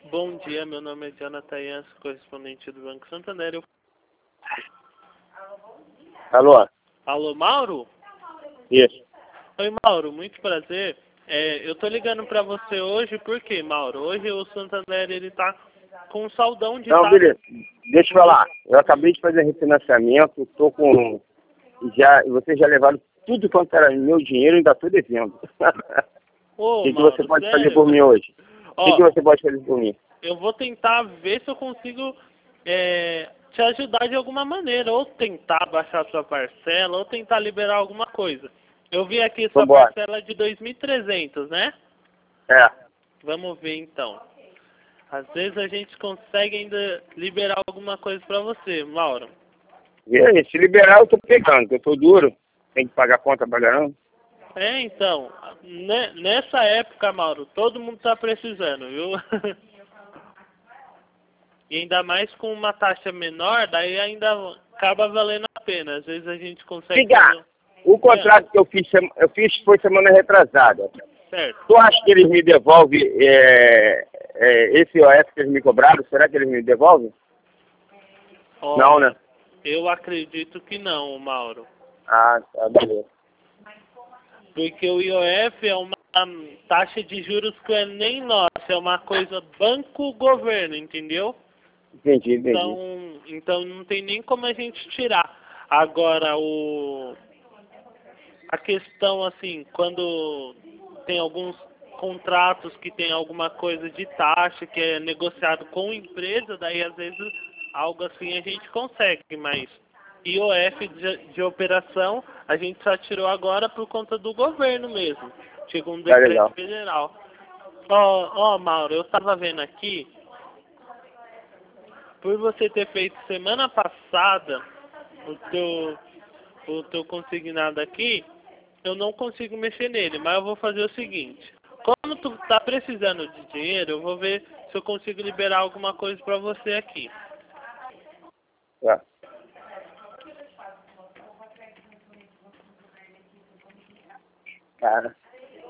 Bom dia, meu nome é Jonathan Yance, correspondente do Banco Santander. Alô? Alô, Mauro? Isso. Oi, Mauro, muito prazer. Eu tô ligando pra você hoje, por quê, Mauro? Hoje o Santander, ele tá com um saldão de Não, taxa. beleza. Deixa eu falar. Eu acabei de fazer refinanciamento, tô com... Vocês já levaram tudo quanto era meu dinheiro e ainda tô devendo. Ô, O que Mauro, você pode fazer sério? por mim hoje? O Ó, que você pode fazer por mim? eu vou tentar ver se eu consigo te ajudar de alguma maneira, ou tentar baixar sua parcela, ou tentar liberar alguma coisa. Eu vi aqui sua Vambora. parcela de 2.300, né? É. Vamos ver então. Às vezes a gente consegue ainda liberar alguma coisa pra você, Mauro. E aí, se liberar eu tô pegando, que eu tô duro. Tem que pagar conta pagando. Então, nessa época, Mauro, todo mundo tá precisando, viu? E ainda mais com uma taxa menor, daí ainda acaba valendo a pena. Às vezes a gente consegue Ligar. O contrato que eu fiz foi semana retrasada. certo. Tu acha que eles me devolvem esse IOF que eles me cobraram? Será que eles me devolvem? Ó, Não, né? eu acredito que não, Mauro. Ah, tá, beleza. Porque o IOF é uma taxa de juros que é nem nossa, é uma coisa banco-governo, entendeu? Entendi. Então não tem nem como a gente tirar. Agora, a questão, assim, quando tem alguns contratos que tem alguma coisa de taxa que é negociado com empresa, daí às vezes algo assim a gente consegue, mas IOF de operação a gente só tirou agora por conta do governo mesmo. Chegou um Tá decreto legal. federal. Ó, Mauro, eu tava vendo aqui, por você ter feito semana passada o teu consignado aqui, eu não consigo mexer nele, mas eu vou fazer o seguinte. Como tu tá precisando de dinheiro, eu vou ver se eu consigo liberar alguma coisa pra você aqui. Tá. Cara.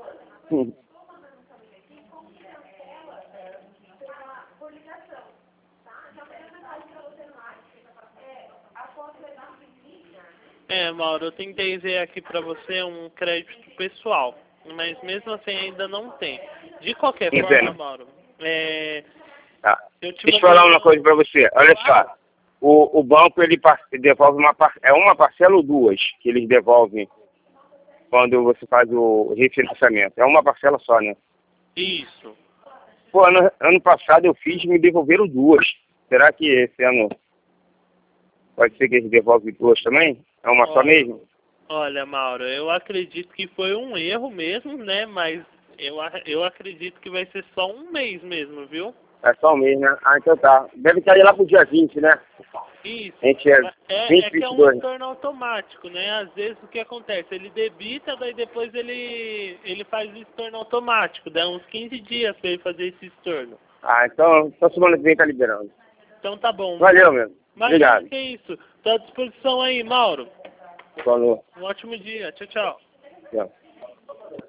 Mauro, eu tentei ver aqui pra você um crédito pessoal, mas mesmo assim ainda não tem. De qualquer Que forma, pena. Mauro, Tá. eu te Deixa eu mandei falar uma coisa pra você. Olha só. O banco, ele devolve uma parcela ou duas que eles devolvem quando você faz o refinanciamento. É uma parcela só, né? Isso. Pô, ano passado eu fiz e me devolveram duas. Será que esse ano pode ser que eles devolvem duas também? É uma só mesmo? Olha, Mauro, eu acredito que foi um erro mesmo, né? Mas eu acredito que vai ser só um mês mesmo, viu? É só um mês, né? Ah, então tá. Deve cair lá pro dia 20, né? Isso. A gente é 20, Que é um 22. estorno automático, né? Às vezes o que acontece? Ele debita, daí depois ele faz o estorno automático. Dá uns 15 dias pra ele fazer esse estorno. Ah, então semana que vem tá liberando. Então tá bom. Valeu, meu. Mas Obrigado. que é isso? Tô à disposição aí, Mauro. Falou. Um ótimo dia. Tchau, tchau. Tchau.